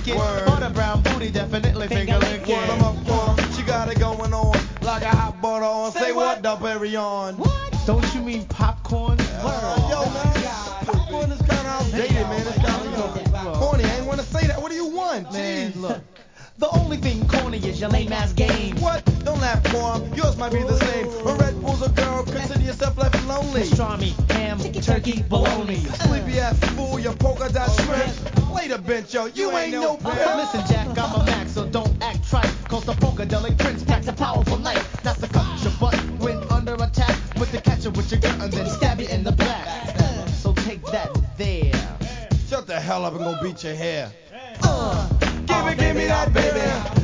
licking. Butter brown booty, definitely finger licking. Word 'em up, boy. She got it going on like a hot butter on. Say what, Duperion? What? Don't you mean popcorn? Yo, man, popcorn is kind of outdated, man. It's kind of, corny. I ain't want to say that. What do you want? Man, Jeez. look. The only thing corny is your lame ass game. What? Don't laugh, Quam. Yours might be the same. When Red Bull's a girl, consider yourself left lonely. Pastrami, ham, turkey, bologna. Sleepy ass fool, your polka dot shrimp. Later, bench, yo. You ain't no pimp. Listen, Jack, I'm a Mac, so don't act trite. Cause the Funkadelic Prince packs a powerful knife. That's to cut your butt when under attack. With the catcher with your gun and then stab you in the back. So take that there. Shut the hell up and go beat your hair. Give me that, baby.